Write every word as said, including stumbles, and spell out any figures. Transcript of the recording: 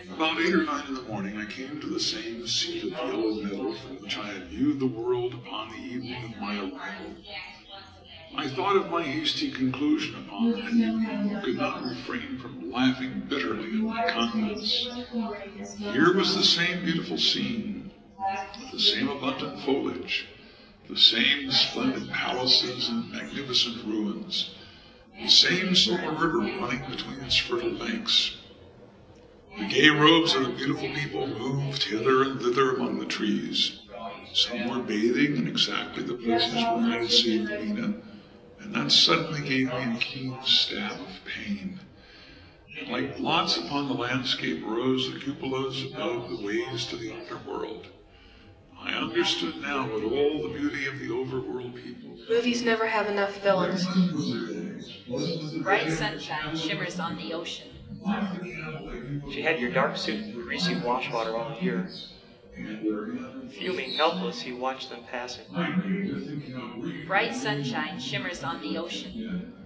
About eight or nine in the morning, I came to the same seat of yellow metal from which I had viewed the world upon the evening of my arrival. I thought of my hasty conclusion upon that evening, and could not refrain from laughing bitterly at my contents. Here was the same beautiful scene, with the same abundant foliage, the same splendid palaces and magnificent ruins, the same silver river running between its fertile banks. The gay robes of the beautiful people moved hither and thither among the trees. Some were bathing in exactly the places where I had seen Rowena, and that suddenly gave me a keen stab of pain. Like blots upon the landscape rose the cupolas above the ways to the underworld. I understood now what all the beauty of the overworld people. Movies never have enough villains. Bright sunshine shimmers on the ocean. She had your dark suit and greasy wash water all year. Fuming helpless, you watched them passing. Bright sunshine shimmers on the ocean.